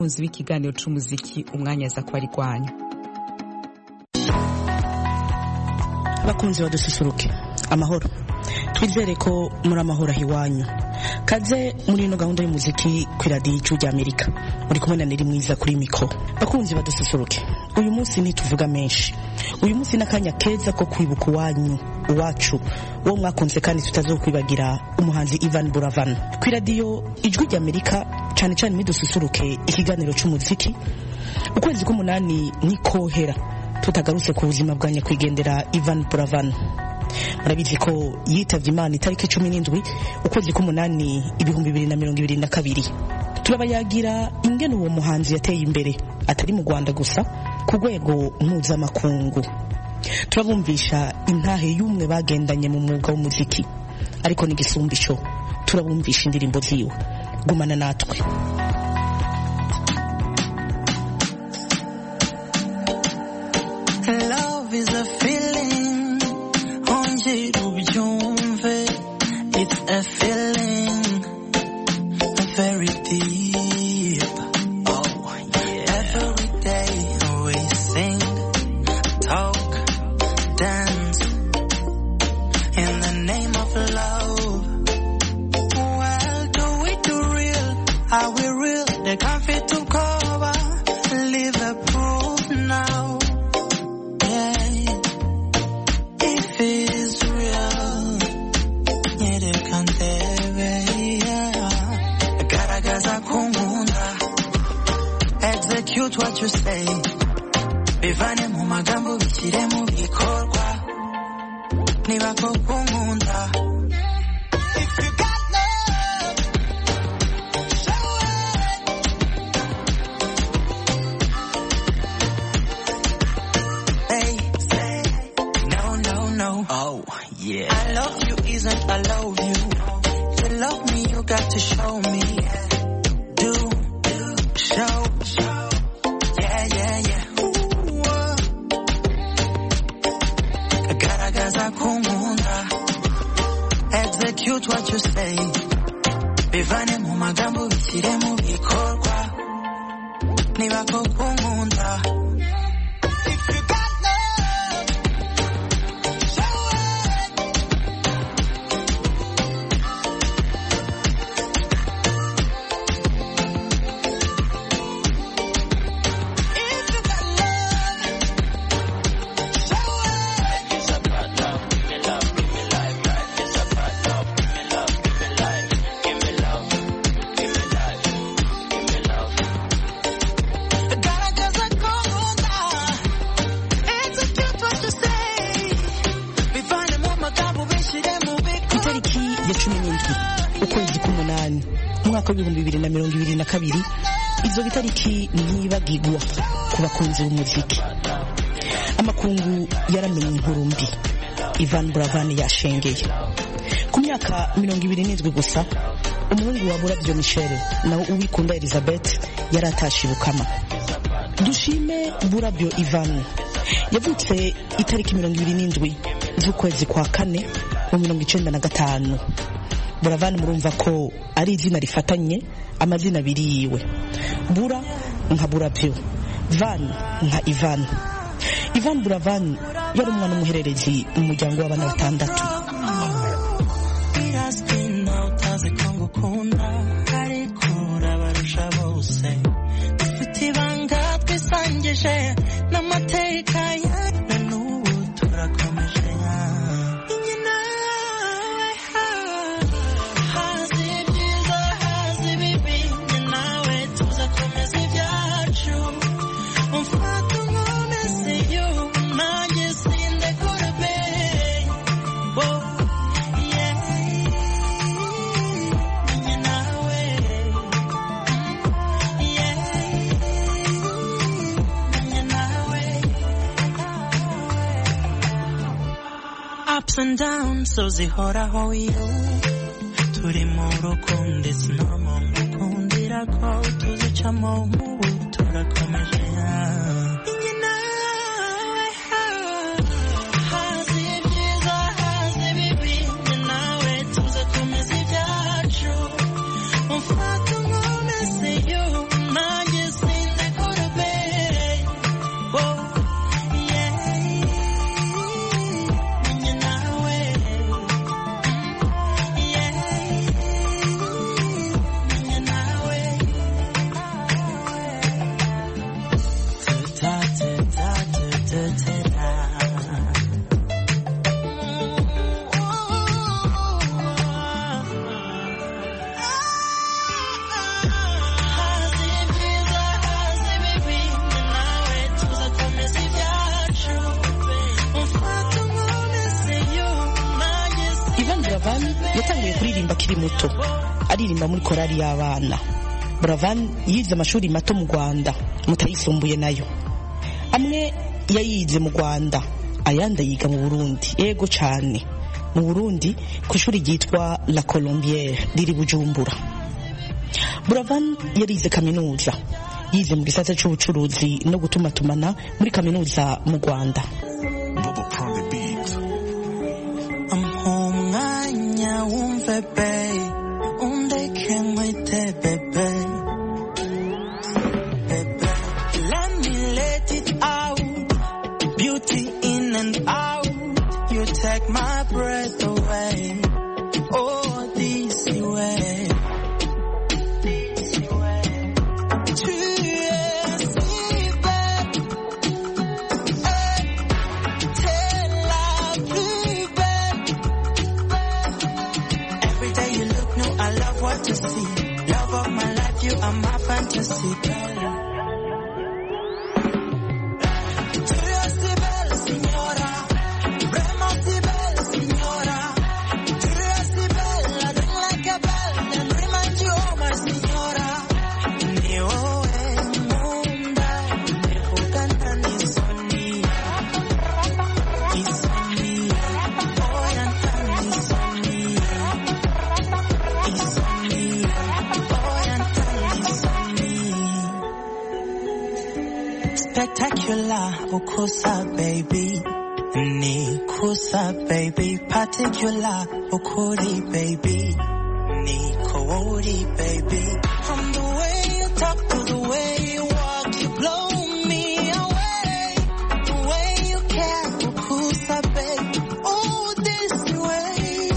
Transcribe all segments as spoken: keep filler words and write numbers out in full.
unzi w'ikiganiro c'umuziki umwanya za kwari kwanyu. Bakunzi badususuruke amahoro, twizere ko muri amahoro hiwanyu. Kaze muri ino gahunda y'umuziki ku radio y'Ijwi ry'Amerika, muri kumwe na Neri Mwiza kuri mikro. Bakunzi badususuruke, uyu munsi ntituvuga menshi. Uyu munsi nakanya keza ko kwibuka wanyu uwacu wo mwakunze kandi tutazokwibagira, umuhanzi Ivan Buravan. Ku radio Ijwi ry'Amerika cyane cyane midususuruke ikiganiro c'umuziki. Ukwezi k'umunani nikohera tutagarutse ku buzima bwa nyakwigendera Ivan Buravan. Murabizi ko yitavye Imana itariki cumi n'indwi ukwezi k'umunani ibihumbi bibiri na mirongo ibiri na kabiri. Turabayagira ingene uwo muhanzi yateye imbere atari mu Rwanda gusa, ku rwego mpuzamakungu. Turabumvisha intahe y'umwe bagendanye mu mwuga w'umuziki, ariko n'igisumbisho turabumvisha indirimbo ziwe. Gumana natwe. Love is a feeling, onje ubyumve. It's a feeling, very deep. Oh, yeah. Every day we sing, talk, dance in the name of love. Well, do we do real? Are we real? They can't fit to cover. Live a proof now. Execute what you say. Bivane mu magambo bikire mu bikorwa. Niba koko nkunda. If you got love, show it. Hey, say no, no, no. Oh, yeah. I love you isn't I love you. You love me, you got to show me. Do, do, show. Execute what you say. Bivane mu magambo bikire mu bikorwa. Niba koko nkunda. If you got love, show it. If you got love, show it. It's about love, give me love, give me life, life is about love, give me love, give me life, give me love, give me life, give me love. Gotta just a cold, execute what you say. We find them on my table, we should have moved it. Itariki ya cumi n'indwi ukwezi k'umunani umwaka w'ibihumbi bibiri na mirongo ibiri na kabiri. Izo bitariki ntibagigwa ku bakunzi b'umuziki. Amakungu yaramenye inkuru mbi, Ivan Buravan yashengeye. Ku myaka mirongo ibiri n'indwi gusa, umuhungu wa Burabyo Michel nawe Uwikunda Elizabeth yaratashe Bukama. Dushime Burabyo Ivan yavutse itariki mirongo ibiri n'indwi z'ukwezi kwa kane mu mirongo icenda na gatanu. Buravan murumva ko ari izina rifatanye amazina abiri yiwe. Bura nka Burabyo, Van nka Ivan. Ivan Buravan yari umwana w'umuhererezi mu muryango w'abana batandatu. Ups and downs, so zihoraho iyo turi mu rukundo, it's normal gukundira ko tuzicamo nk'ubu turakomeje. Hazi ibyiza hazi ibibi, nawe tuzakomeza ibyacu. Umfata nkomeze yo nanjye akiri muto aririmba muri korali y'abana. Buravan yize amashuri mato mu Rwanda, mutayisumbuye nayo. Amwe yayize mu Rwanda, ayandi yiga mu Burundi. Yego cyane, mu Burundi ku ishuri ryitwa La Colombière riri Bujumbura. Buravan yarize kaminuza, yize mu gisata cy'ubucuruzi no gutumatumana muri kaminuza mu Rwanda. I'm home nganya umve babe, undeke mwite bebe. Bebe, let me let it out, beauty in and out. You take my breath away, oh this way. To see, love of my life, you are my fantasy. Spectacular, ukusa baby, ni kusa baby, particular, ukuri baby, ni kowori baby. From the way you talk to the way you walk, you blow me away. The way you care, ukusa baby, oh this way.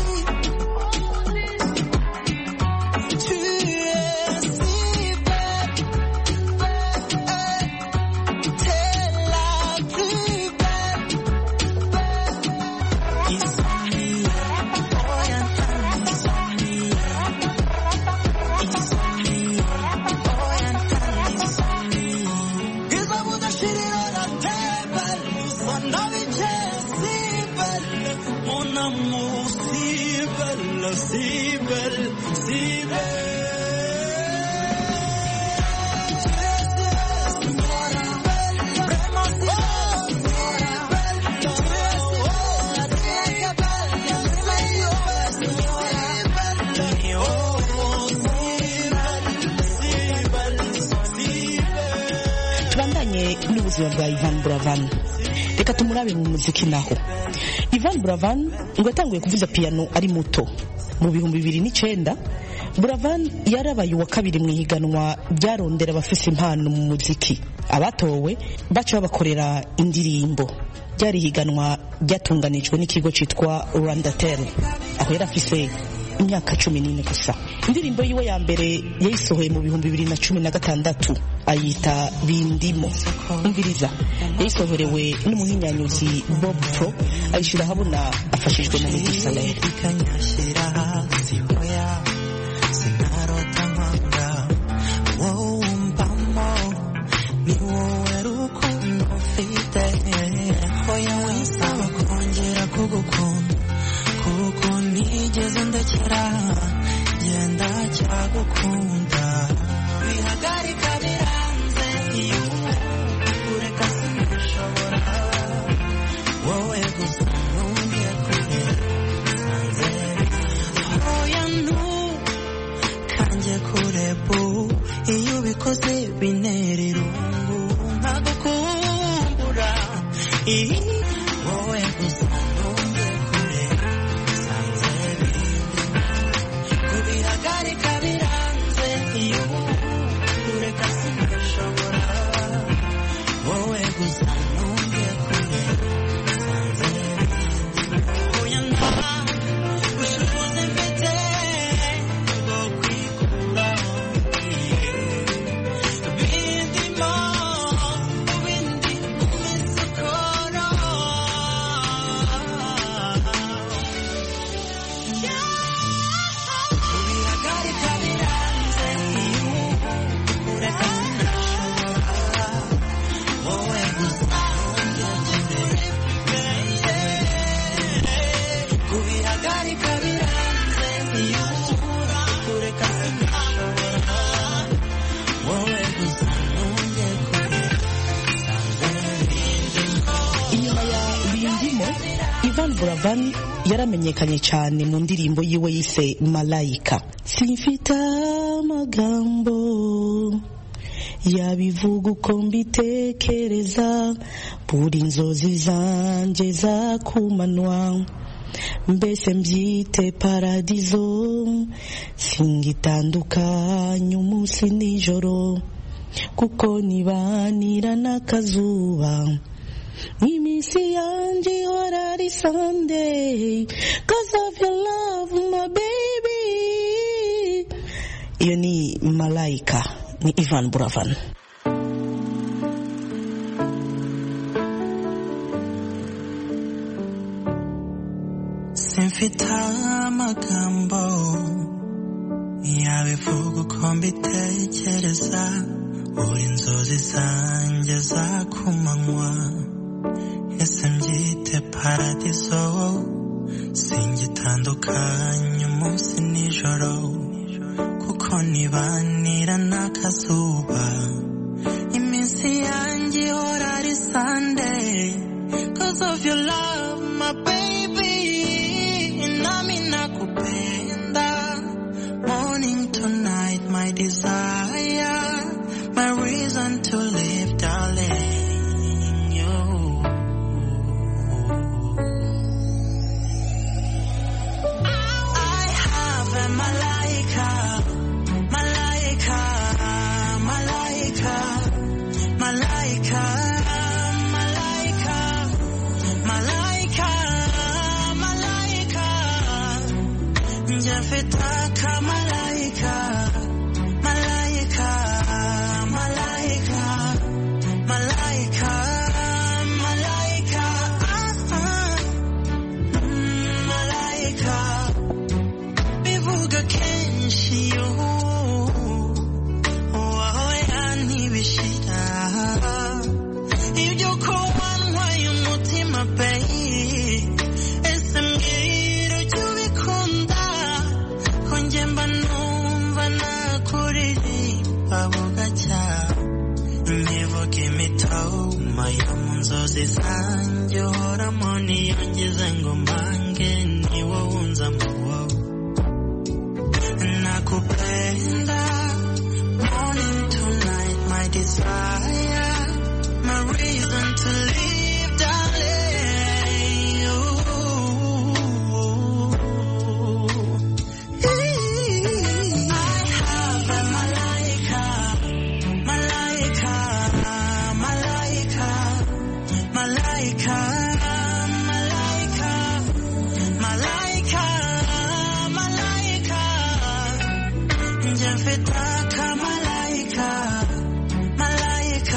N'ubuzima bwa Ivan Buravan. Reka tumurabe mu muziki naho. Ivan Buravan ngo yatanguye kuvuza piano ari muto mu bihumbi bibiri n'icenda. Buravan yarabaye uwa kabiri mu higanwa byarondera abafise impano mu muziki. Abatowe baca babakorera indirimbo. Byari higanwa byatunganijwe n'ikigo citwa Rwandatel, aho yarafise imyaka cumi n'ine gusa. Indirimbo yiwe ya mbere yayisohoye mu bihumbi bibiri na cumi na gatandatu, ayita Bindimo. Umviriza, yayisohorewe n'umuhinyanyuzi Bob Pro, ayishira habona afashijwe na Meddy Saleh. Yenda cyagukunda bihagarika biranze iyo ureka sinshobora wowe gusa ntunge kure sanze oya ntu kanje kure bu iyo bikoze binera irungu nkagukumbura wowe gusa ntunge kure sanze bihagarika biranze iyo ureka sinshobora wowe gusa ntunge kure sanze oya nta bushobozi mfite bwo kwikuraho bindimo bindi misokoro Buravan yaramenyekanye cyane mu ndirimbo yiwe yise Malaika. Simfite amagambo yabivuga uko mbitekereza, buri inzozi zanjye za kumanywa, mbese mbyite paradizo, singitandukanye umunsi nijoro, kuko nibanira n'akazuba, iminsi yanjye ihora ari Sunday, cause of your love my baby. Iyo ni Malaika, ni Ivan Buravan. Simfite amagambo yabivuga uko mbitekereza, buri inzozi zanjye za kumanywa, ese mbyite paradizo, singitandukanye umunsi nijoro, kuko nibanira n'akazuba, iminsi yanjye ihora ari Sunday, cause of your love my baby, nami nakupenda, morning to night my desire, my reason to live darling, you. I have a Malaika, Malaika, Malaika, Malaika, Malaika, Malaika, Malaika, Jafetaka Malaika, Malaika, Malaika, Malaika, Malaika, uh-uh. mm, Malaika, bivuga kenshi yo, wawe anibishira, ibyo kuwanwa y'umutima bayi, ese mbwira ujya ubikunda, ko njye mba numva nakuririmba bugacya, imivuga imitoma yo mu nzozi zanjye uhoramo, niyo ngize ngo mbange ni wowe unzamo wowe, nakupenda, morning to night my desire, my reason to live darling, you. I have a Malaika, Malaika, Malaika, Malaika, Malaika, Malaika, Malaika, Jafetaka Malaika, Malaika,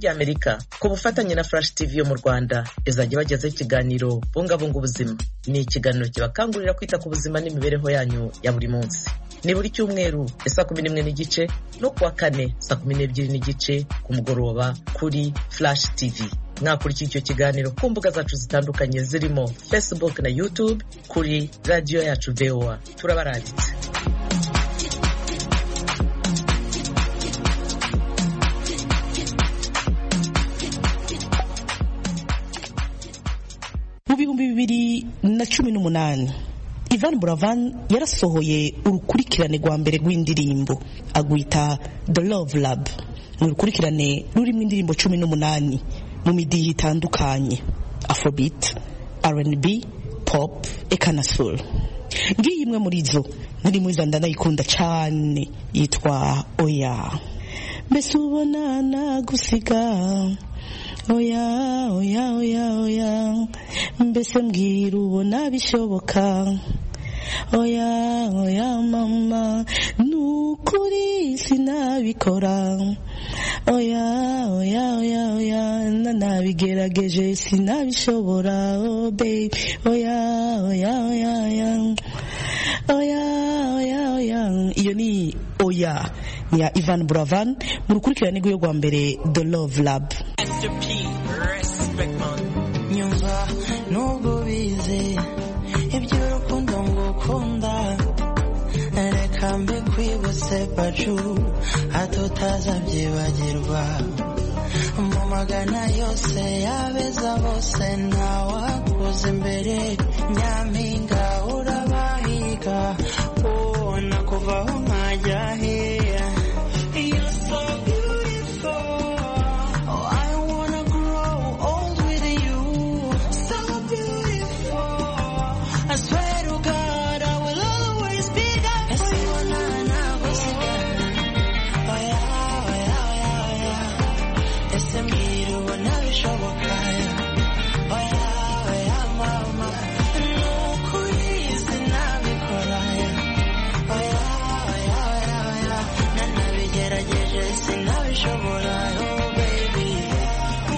rya Amerika ku bufatanye na Flash T V yo mu Rwanda izajya bagezaho ikiganiro bungabunga ubuzima. Ni ikiganiro kibakangurira kwita ku buzima n'imibereho yanyu ya buri munsi. Ni buri cyumweru saa kumi n'imwe n'igice no kuwa kane saa kumi n'ebyiri n'igice ku mugoroba kuri Flash T V. Mwakurikira icyo kiganiro ku mbuga zacu zitandukanye zirimo Facebook na YouTube kuri radio yacu V O A. Turabaranditse. Mu bihumbi bibiri na cumi n'umunani Ivan Buravan yarasohoye urukurikirane rwa mbere rw'indirimbo agwita The Love Lab. Ni urukurikirane rurimo indirimbo cumi n'umunani mu midihi itandukanye: Afrobeat, R and B, Pop, eka na Soul. Ngiyi imwe muri zo nari mwiza ndanayikunda cyane yitwa Oya. Mbese ubona nagusiga Oya, oya, oya, oya, mbese mbwira ubona bishoboka. Oya, oya mama, nukuri sinabikora. Oya, oya, oya, oya, nanabigerageje sinabishobora. Oh babe, oya, oya, oya, oya, oya, oya, oya. Iyo ni Oya ya Ivan Buravan mu rukurikirane rw'yo rwa mbere The Love Lab. Nyumva nubwo bize iby'urukundo ngukunda, reka mbe kwibutse pacu hato utazabyibagirwa. Mu magana yose yabeza bose ntawakuze imbere, nyampinga urabahiga ubona kuvaho nkajya he. You're so beautiful, oh I wanna grow old with you. So beautiful, I swear to God I will always be there for you. Oh yeah, oh yeah, oh yeah, oh yeah. Ese mbwira ubona bishoboka. Oh yeah, oh yeah mama, nukuri sinabikora. Oh yeah, oh yeah, oh yeah, oh yeah, nanabigerageje sinabishobora. Oh baby, oh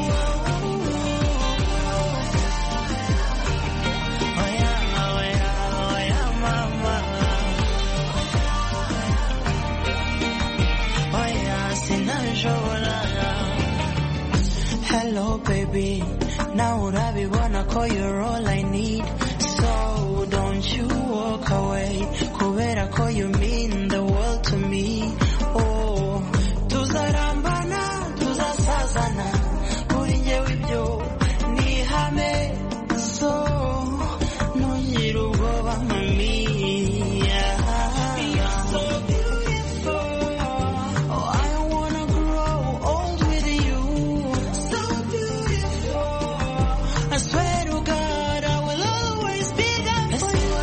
yeah, oh yeah, oh yeah mama, oh yeah sinabishobora. Hello baby, now urabibona ko you're all I need. So don't you walk away, kubera ko you mean the world to me. Oh, tuzarambana, tuzasazana, kuri njyewe ibyo ni ihame. So ntugire ubwoba mami. You're so beautiful, oh I wanna grow old with you. So beautiful, I swear to God I will always be there for you.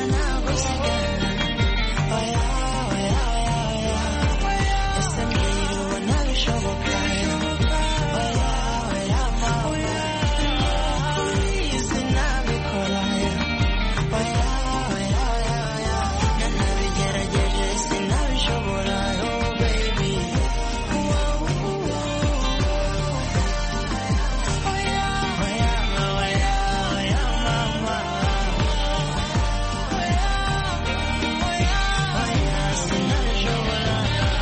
Oh yeah, oh yeah, oh yeah, oh yeah. Ese mbwira ubona bishoboka. Oh yeah, oh yeah mama, nukuri sinabikora. Oh yeah, oh yeah, oh yeah, oh yeah, nanabigerageje sinabishobora. Oh baby, oh yeah, oh yeah, oh yeah, oh yeah mama, oh yeah, oh yeah, sinabishobora.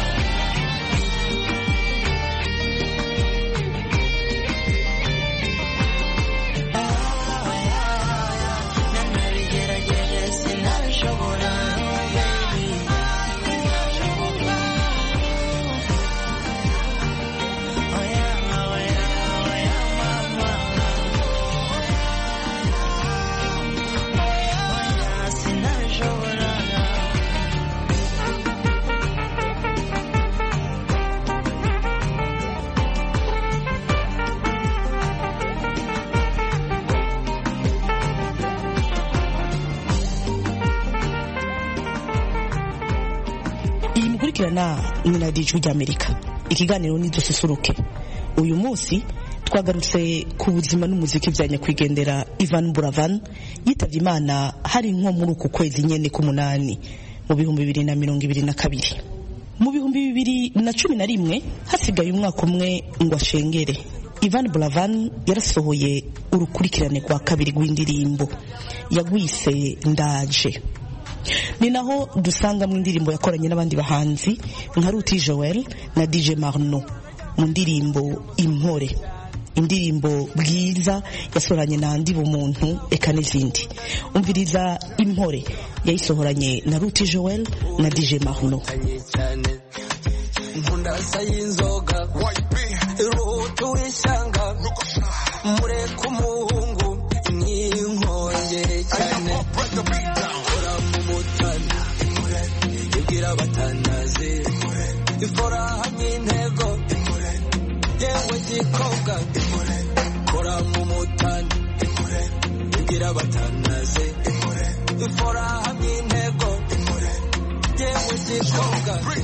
Nanabigerageje sinabishobora. Oh baby, oh yeah, oh yeah, oh yeah mama, oh yeah, sinabishobora. Iyi mukurikirana ni na D J ry'Amerika. Ikiganiro ni dususuruke. Uyu munsi twagarutse ku buzima n'umuziki bya nyakwigendera Ivan Buravan yitavye Imana hari nko muri uku kwezi nyene k'umunani mu bihumbi bibiri na mirongo ibiri na kabiri. mu bihumbi bibiri na cumi na rimwe hasigaye umwaka umwe ngo ashengere, Ivan Buravan yarasohoye urukurikirane rwa kabiri rw'indirimbo yagwise Ndaje. Ni naho dusanga mu indirimbo yakoranye n'abandi bahanzi nka Ruti Joel na D J Marno mu ndirimbo Impore, indirimbo Bwiza yasoranye na Ndi Bumuntu eka n'izindi. Umviriza Impore yayisohoranye na Ruti Joel na D J Marno. Nkunda sayinzoga Rutu wishanga mure kumuhungu ninkongere cyane kora mu mutana ibwira batanaze ifora hamwe intego yewe gikobwa kora mu mutana ibwira batanaze ifora hamwe intego yewe gikobwa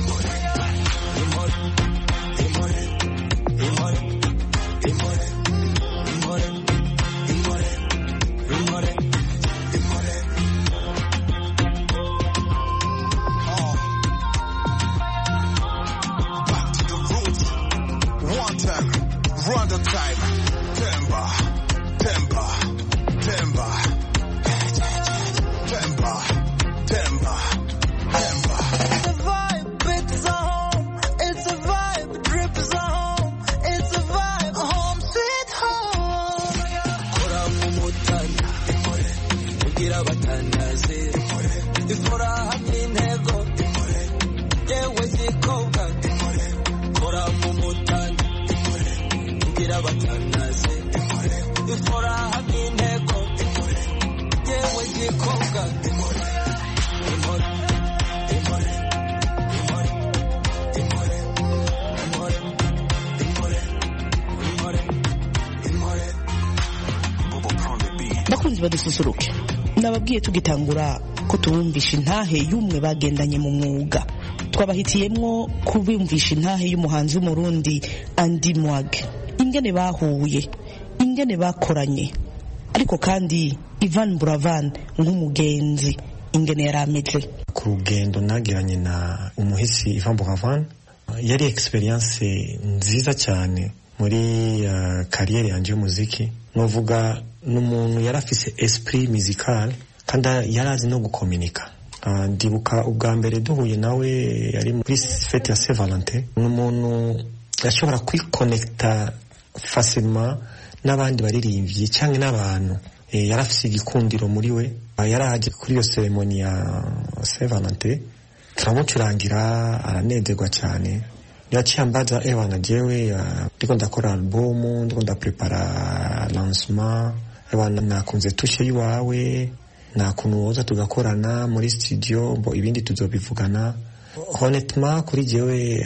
Bakunzi badususuruke, nababwiye tugitangura ko tubumvisha intahe y'umwe bagendanye mu mwuga. Twabahitiyemwo kubumvisha intahe y'umuhanzi w'umurundi Andy Mwag, ingene bahuye, ingene bakoranye, ariko kandi Ivan Buravan nk'umugenzi ingene yarameze. Ku rugendo nagiranye na umuhisi Ivan Buravan yari experience nziza cyane muri uh, kariyeri yanje y'umuziki. Novuga n'umuntu yarafise esprit musical kandi yarazi no gukomunika. Uh, ndibuka ubwa mbere duhuye nawe yari muri fete ya Saint Valentin. N'umuntu yashobora kwiconnecta facilement n'abandi baririmbyi cyangwa n'abantu. E, yarafise igikundiro muri we. Uh, yaraje kuri iyo ceremony ya Saint Valentin. Turamucurangira aranezerwa cyane. Yaciye ambaza ewana jewe ndiko ndakora album, ndiko ndaprepara lancement, ewana nakunze tushe yiwawe, nakuntu woza tugakorana muri studio, bo ibindi tuzobivugana. Honnêtement kuri jewe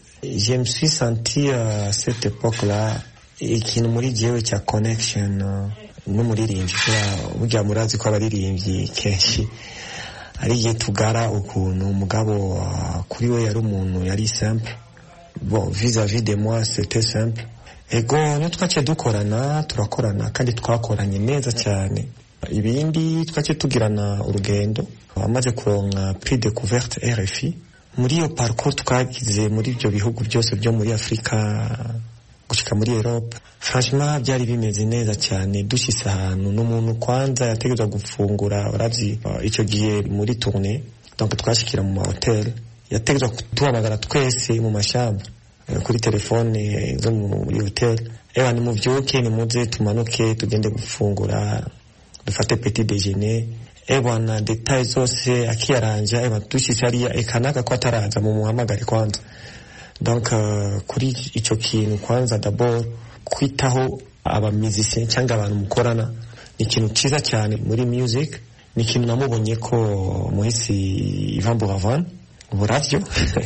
je me suis senti à cette époque-là ikintu muri jewe cya connection n'umuririmbyi. Burya murazi ko abaririmbyi kenshi ari igihe tugara ukuntu umugabo uh, kuri we yari umuntu yari simple. Bon, vis-à-vis de moi c'était simple. Ego nutwace dukorana turakorana kandi twakoranye neza cyane. Ibindi twace tugirana urugendo amaze kuronka prix découverte R F I muri iyo parcours twagize muri ibyo bihugu byose byo muri Afrika gushika muri Europe. Franchement byari bimeze neza cyane. Dushise ahantu n'umuntu kwanza yategezwa gufungura uravyi uh, icyo gihe muri tournée, donc twashikira mu hotel yategezwa kutuhamagara twese mu mashamba uh, kuri telefone zo muri hotel. Ewa ni muvyuke ni muze tumanuke tugende gufungura dufate petit déjeuner. Ewa na details zose akiyaranja. Ewa dushise hariya ekanaka ko ataraza mu muhamagare kwanza. Donc uh, kuri icyo kintu kwanza d'abord kwitaho aba musiciens cyangwa abantu mukorana ni ikintu cyiza cyane muri music. Ni ikintu namubonye ko muhisi Ivan Buravan buravyo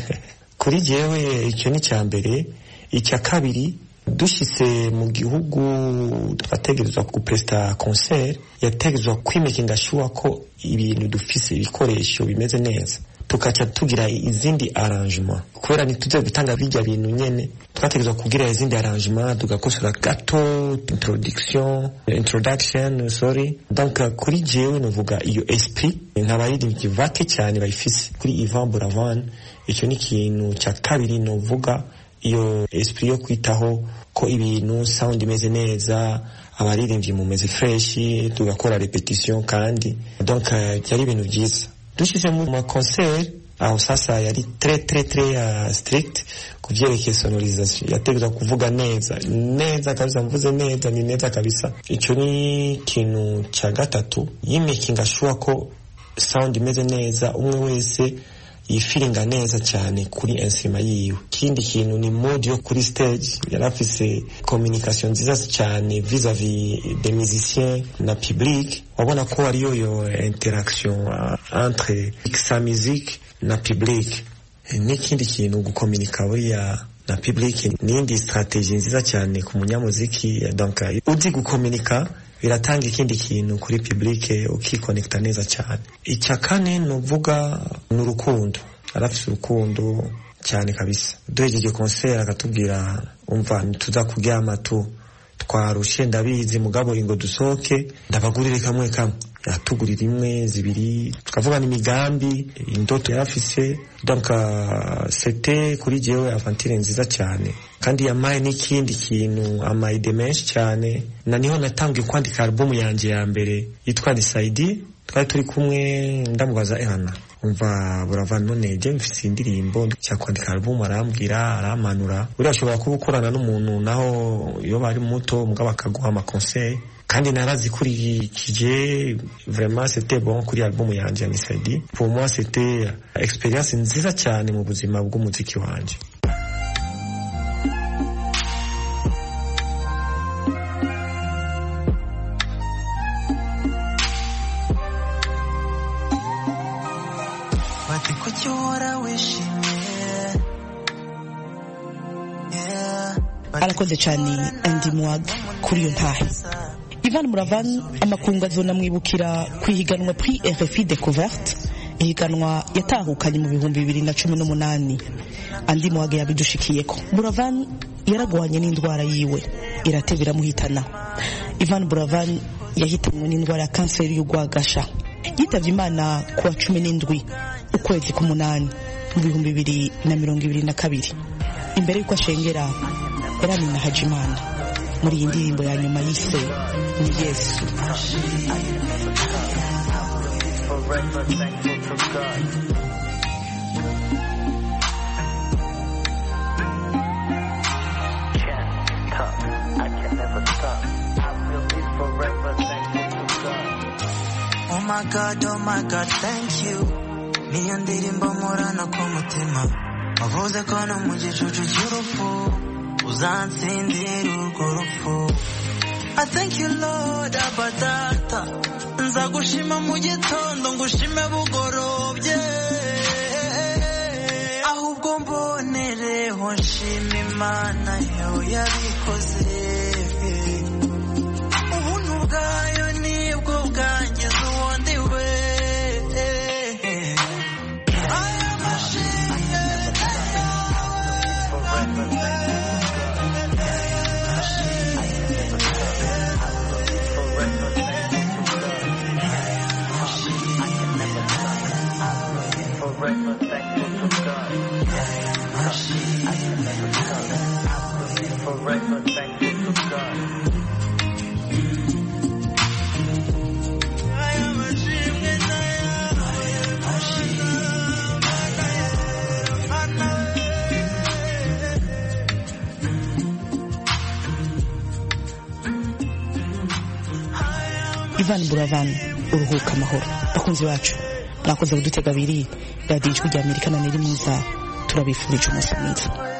kuri jewe icyo ni cyambere. Icya kabiri dushise mu gihugu twategerezwa gupresta concert, yategerezwa kwimekinga sure ko ibintu dufise ibikoresho bimeze neza, tukaca tugira izindi arrangement kubera nituze gutanga bijya bintu nyene. Twategerezwa kugira izindi arrangement tugakosora gato introduction introduction sorry. Donc kuri jewe novuga iyo esprit ntabayidi bivake cyane bayifise kuri Ivan Buravan icyo ni ikintu cya kabiri novuga, iyo esprit yo kwitaho ko ibintu sound imeze neza, abaririmbyi mumeze fresh, tugakora repetition kandi donc byari ibintu byiza. Dushyize mu ma concert aho sasa yari très très très uh, strict kuvyerekeye sonorisation, yategeza kuvuga neza neza kabisa, mvuze neza ni neza kabisa. Icyo ni ikintu cya gatatu, yimaking sure ko sound imeze neza, umwe wese yifiringa neza cyane kuri instrument yiwe. Kindi kintu ni mode yo kuri stage, yarafise communication nziza cyane vis-à-vis des musiciens na public, wabona ko ariyo yo interaction uh, entre sa musique na public. N'ikindi kintu gukomunika buriya na public n'indi strategie nziza cyane ku munyamuziki, donc uzi gukomunika biratanga ikindi kintu kuri public, ukikonekta neza cyane. Icya kane novuga n'urukundo, arafise urukundo cyane kabisa. Duhejeje concert akatubwira umva tuza kuryama tu twarushe ndabizi mugabo ingo dusoke ndabagurire kamwe kamwe, yatugurira imwe zibiri, tukavuga n'imigambi indoto yarafise. Donc uh, c'était kuri jewe aventure nziza cyane, kandi yamaye n'ikindi kintu amayide menshi cyane, na niho natangiye kwandika album yanje ya mbere yitwa Nisaidi. Twari turi kumwe ndamubaza ehana umva Buravan none je mfise indirimbo cya kwandika album, arambwira aramanura, urashobora kuba ukorana n'umuntu naho iyo bari muto mugabo akaguha ama conseil, kandi narazikurikije. Vraiment c'était bon kuri album yanje Nisaidi. Pour moi c'était experience nziza cyane mu buzima bw'umuziki wanje. Arakoze cyane Andy Mwag kuri iyo ntahe. Ivan Buravan amakungu azonamwibukira kwihiganwa Prix R F I Découverte, ihiganwa yatahukanye mu bihumbi bibiri na cumi n'umunani. Andy Mwag yabidushikiyeko. Buravan yaragwanye n'indwara yiwe iratebera muhitana. Ivan Buravan yahitanywe n'indwara ya kanseri y'ugwagasha. Yitavye Imana ku wa cumi n'indwi ukwezi k'umunani mu bihumbi bibiri na mirongo ibiri na kabiri. Imbere y'uko ashengera Eramina Hajimana muri iyi ndirimbo ya nyuma yise ni Yesu. Oh my God, oh my God, thank you. Niyo ndirimbo murana ku mutima, wavuze ko no mu gicucu cy'urupfu uzansindira urwo rupfu. I thank you Lord abadata, nzagushima mu gitondo ngushime bugorobye, ahubwo mbonereho nshima Imana yo yabikoze. Ubuntu bwayo nibwo bwangiza uwundi we. Aya mashimwe Ivan Buravan, uruhuka amahoro. Bakunzi bacu mwakoze kudutega abiri, radiyo ijwi rya Amerika na Neri mwiza, turabifurije umunsi mwiza.